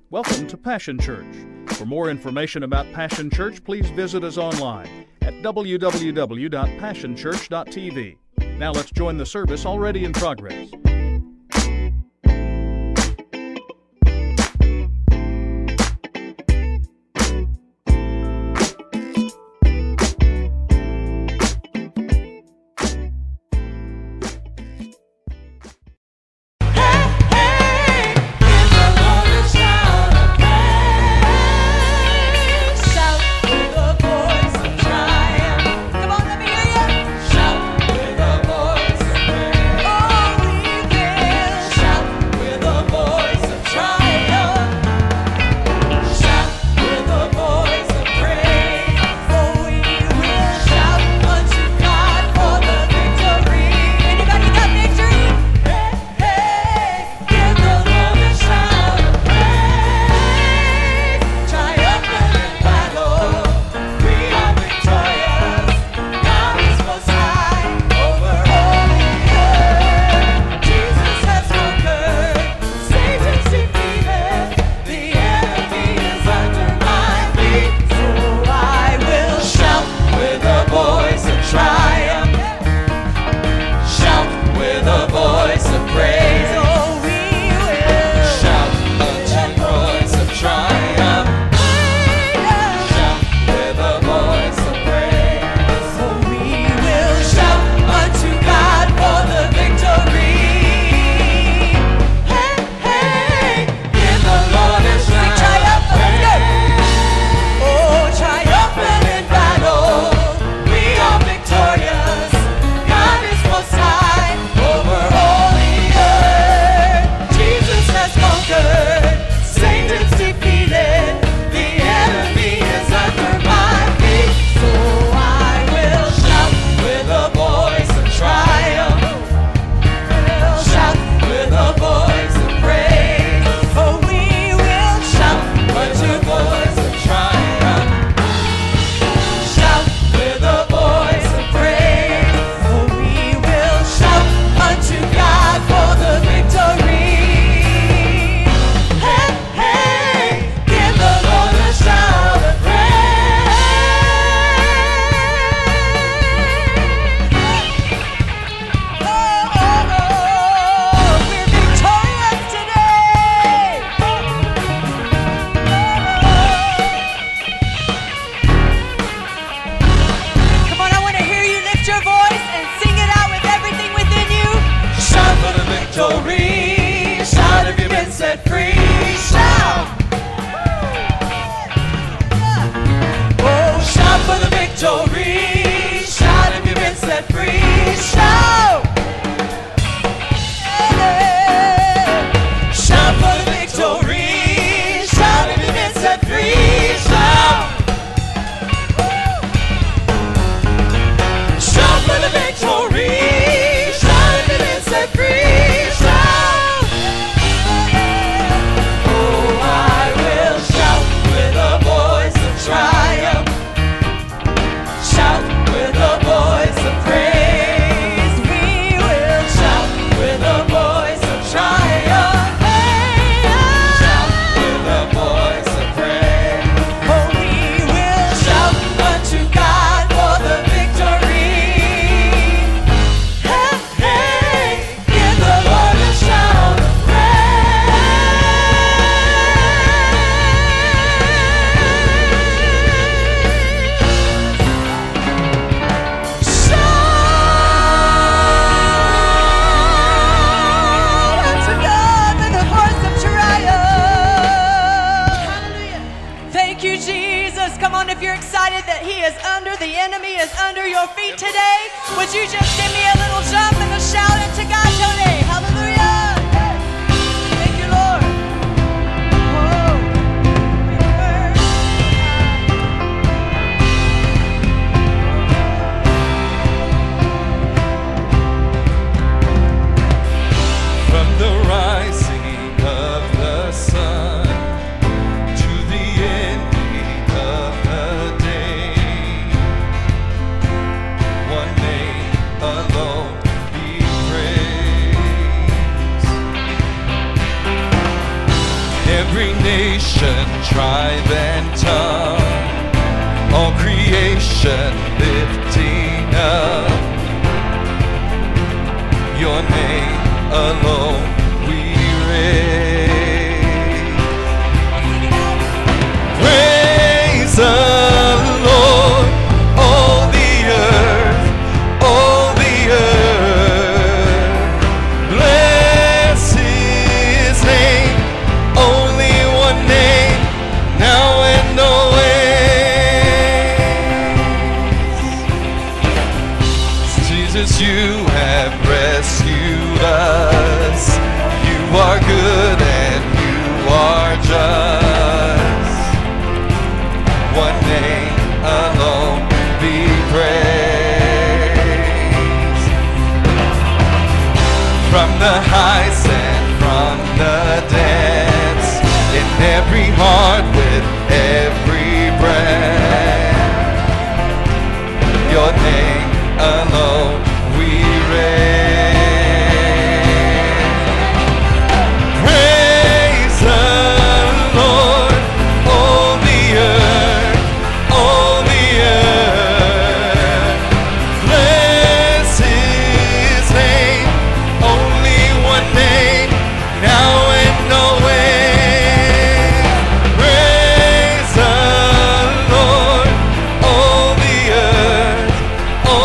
Welcome to Passion Church. For more information about Passion Church, please visit us online at www.passionchurch.tv. Now let's join the service already in progress. tribe and tongue, all creation lifting up your name alone we raise. Praise the Lord, all the earth, all the earth. Bless His name, only one name, now and always. Jesus, you have rescued us. You are good and you are just. One name alone be praised. From the heights and from the depths, in every heart with every breath, your name alone we raise. Praise the Lord, all the earth, all the earth. Bless His name, only one name, now and always. Praise the Lord, all the earth, all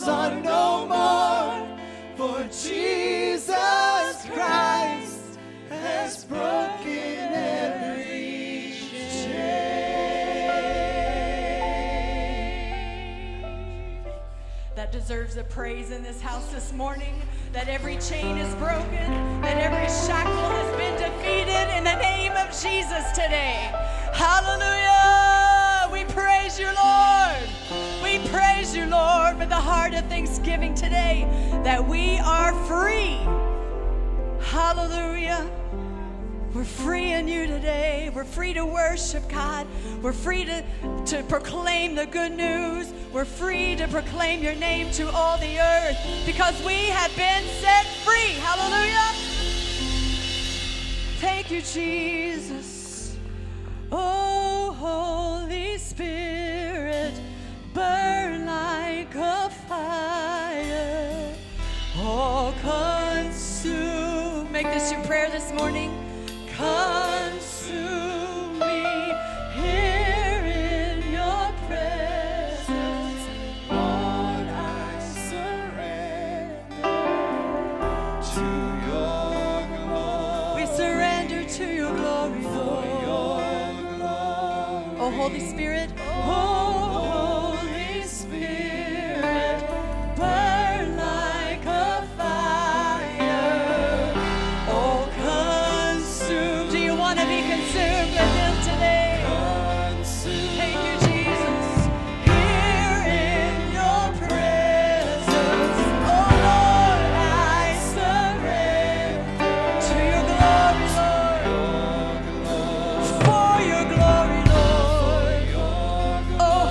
shackles are no more, for Jesus Christ has broken every chain. That deserves a praise in this house this morning, that every chain is broken, that every shackle has been defeated in the name of Jesus today. Hallelujah! We praise you, Lord. We praise you, Lord, with the heart of thanksgiving today, that we are free. Hallelujah. We're free in you today. We're free to worship God. We're free to proclaim the good news. We're free to proclaim your name to all the earth because we have been set free. Hallelujah. Thank you, Jesus. Oh, Holy Spirit, burn like a fire. Oh, consume. Make this your prayer this morning. Consume me here in your presence. Lord, I surrender To your glory, We surrender to your glory, Lord. Oh, Holy Spirit. Oh, Holy Spirit, burn like a fire. Oh, consume. Do you want to be consumed with him today? Thank you, Jesus. Here in your presence, oh Lord, I surrender to your glory, Lord. For your glory, Lord. Oh,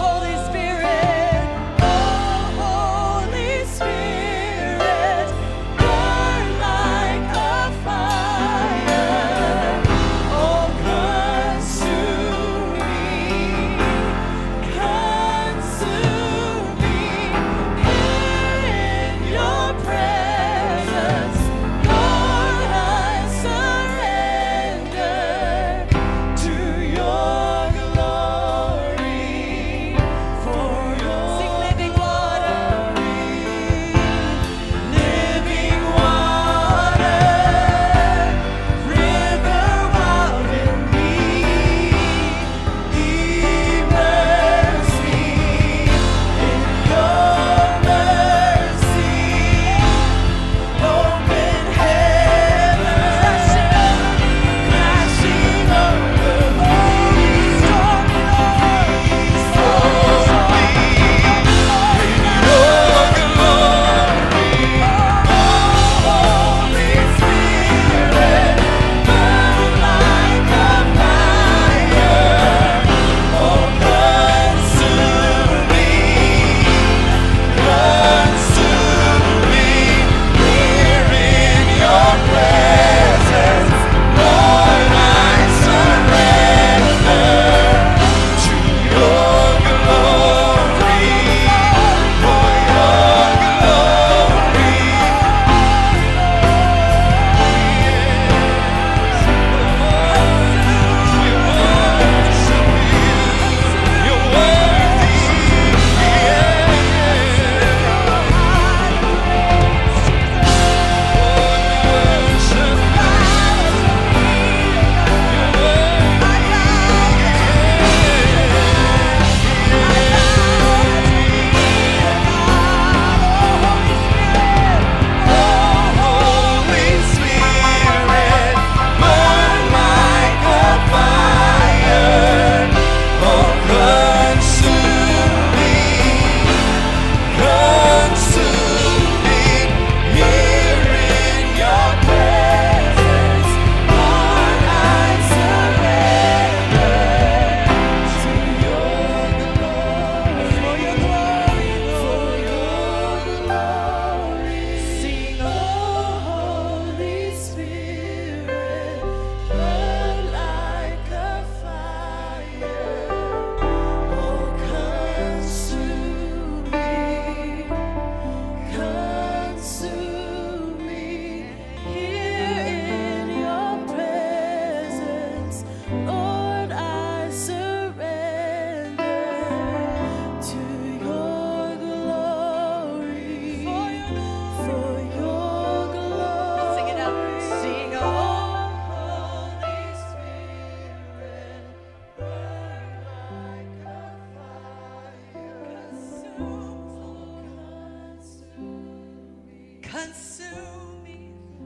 consume me.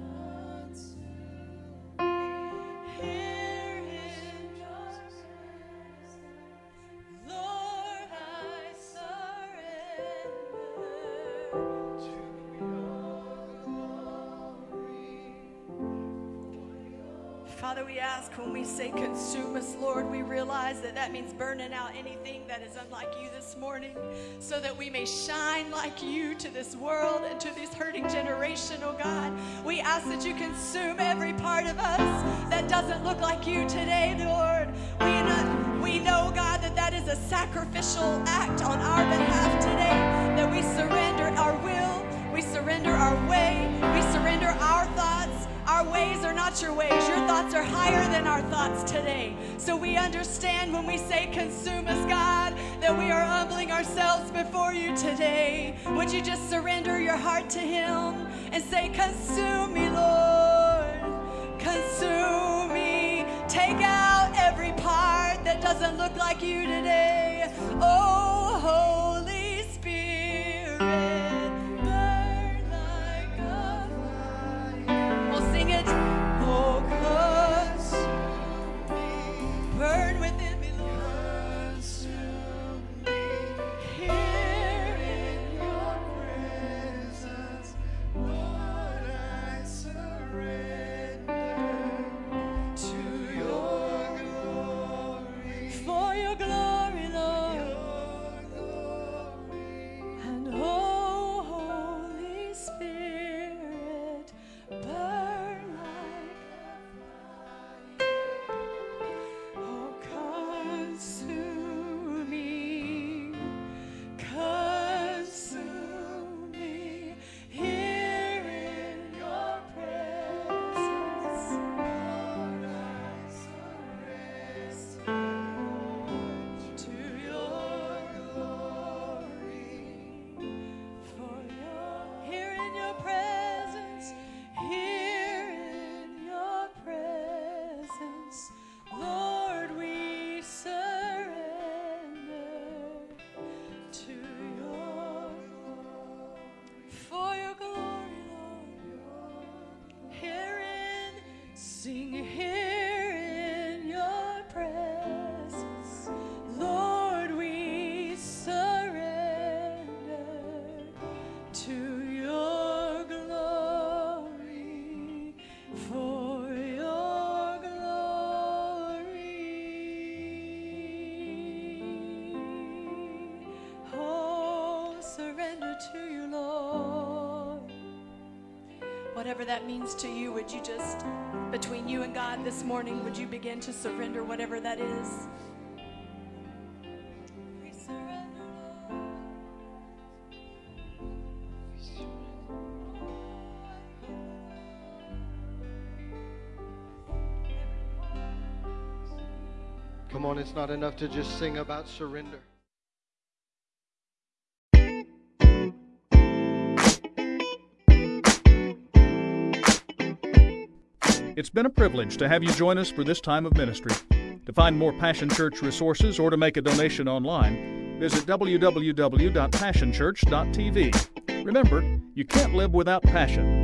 Here in your presence, Lord, I surrender to Father, we ask when we say consume us, Lord, we realize that that means burning out anything that is unlike you this morning so that we may shine like you to this world and to this hurting generation, oh God. We ask that you consume every part of us that doesn't look like you today, Lord. We know, God, that that is a sacrificial act on our behalf today, that we surrender our will, we surrender our way, we surrender our thoughts. Our ways are not your ways. Your thoughts are higher than our thoughts today. So we understand when we say consume us, God, that we are humbling ourselves before you today. Would you just surrender your heart to him and say, consume me, Lord. Consume me. Take out every part that doesn't look like you today. Oh, Holy Spirit, burn like a fire. We'll sing it. Oh, consume me. Burn within me, Lord. Consume me. Here in your presence, Lord, I surrender to your glory. For your glory, Lord. And oh, Holy Spirit, burn like a fire. Oh, consume me. Consume me. Here in your presence, Lord, I surrender to your glory. For your here in your presence, here in your presence, Lord, we surrender to your glory. For your glory, Lord. Herein, sing here in your presence, Lord, we surrender to your glory, for your glory. Oh, surrender to you, Lord. Whatever that means to you, would you just, between you and God this morning, would you begin to surrender whatever that is? We surrender, Lord. Come on, it's not enough to just sing about surrender. It's been a privilege to have you join us for this time of ministry. To find more Passion Church resources or to make a donation online, visit www.passionchurch.tv. Remember, you can't live without passion.